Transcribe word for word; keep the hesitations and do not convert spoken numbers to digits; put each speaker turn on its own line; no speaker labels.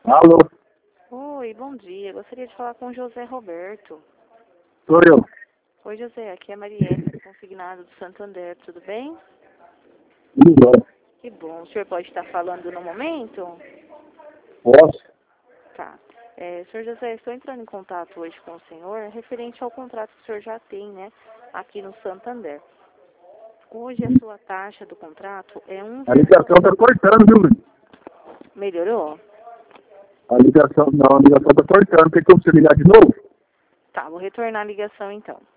Alô,
Oi, bom dia. Gostaria de falar com o José Roberto.
sou eu.
Oi, José. Aqui é a Marielle, consignado do Santander. Tudo bem?
Tudo bom?
Que bom. O senhor pode estar falando no momento?
Posso?
Tá. É, senhor José, estou entrando em contato hoje com o senhor referente ao contrato que o senhor já tem, né, aqui no Santander. Hoje a sua taxa do contrato é um...
A ligação tá cortando, viu, menino?
Melhorou?
A ligação, não, a ligação tá cortando. Tem como você ligar de novo?
Tá, vou retornar a ligação então.